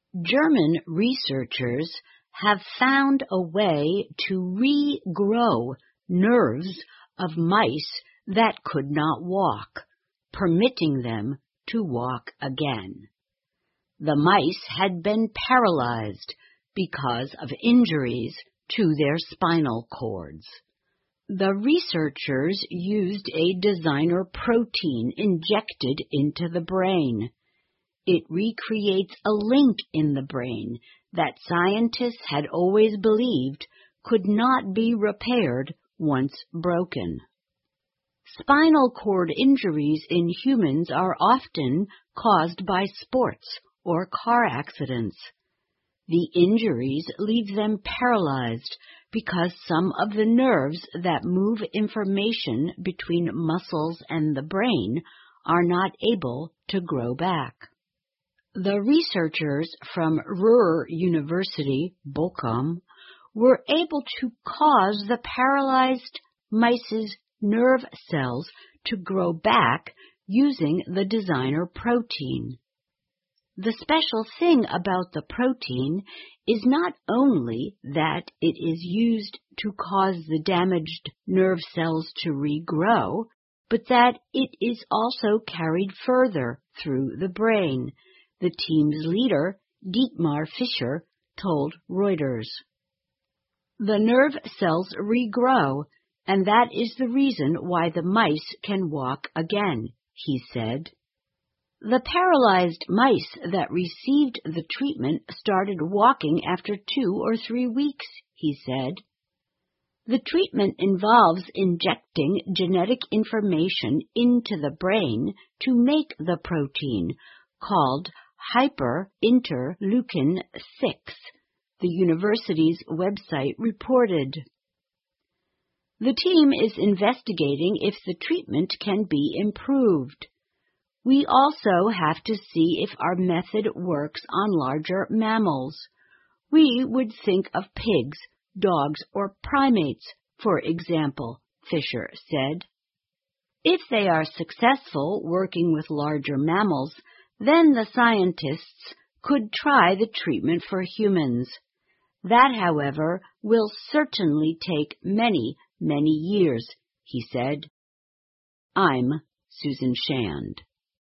German researchers have found a way to regrow nerves of mice that could not walk, permitting them to walk again. The mice had been paralyzed because of injuries to their spinal cords. The researchers used a designer protein injected into the brain. It recreates a link in the brain that scientists had always believed could not be repaired once broken. Spinal cord injuries in humans are often caused by sports or car accidents. The injuries leave them paralyzed because some of the nerves that move information between muscles and the brain are not able to grow back. The researchers from Ruhr University, Bochum, were able to cause the paralyzed mice's nerve cells to grow back using the designer protein. The special thing about the protein is not only that it is used to cause the damaged nerve cells to regrow, but that it is also carried further through the brain, the team's leader, Dietmar Fischer, told Reuters. The nerve cells regrow, and that is the reason why the mice can walk again, he said. The paralyzed mice that received the treatment started walking after 2 or 3 weeks, he said. The treatment involves injecting genetic information into the brain to make the protein, called hyperinterleukin-6, the university's website reported. The team is investigating if the treatment can be improved. We also have to see if our method works on larger mammals. We would think of pigs, dogs, or primates, for example, Fischer said. If they are successful working with larger mammals, then the scientists could try the treatment for humans. That, however, will certainly take many, many years, he said. I'm Susan Shand.